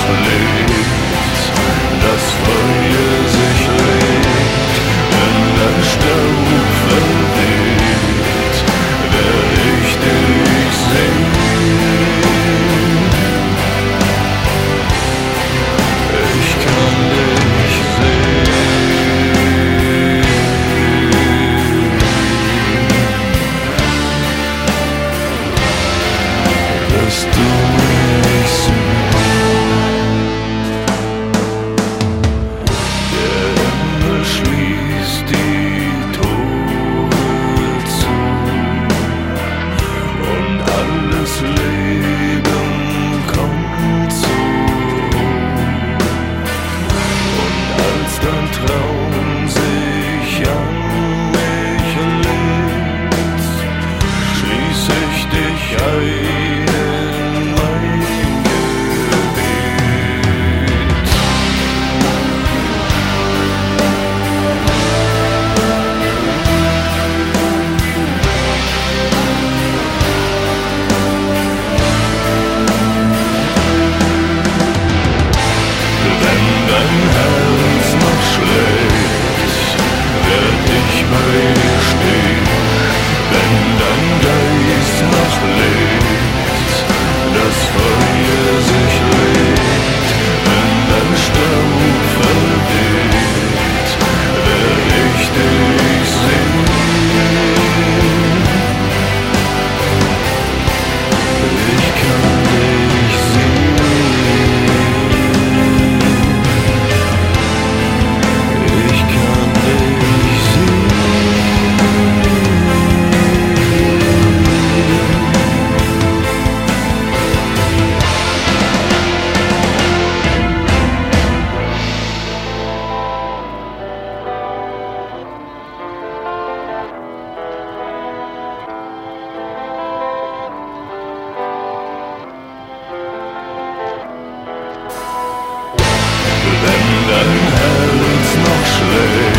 lebt, das Feuer sich legt, wenn dein Staub verweht, werd ich dich sehen. Ich kann dich sehen, dass du mich siehst. Schließt die Tore zu und alles Leben kommt zur Ruhe. Und als dein Traum sich an mich legt, schließ ich dich ein in mein Gebet. Wenn dein Herz noch schlägt, werd ich bei dir stehen. Wenn dein Geist noch lebt, das Feuer sich legt, wenn dein Staub verweht, werd ich dich sehen. Ich kann dich sehen. Ich kann dich sehen. Wenn dein Herz noch schlägt,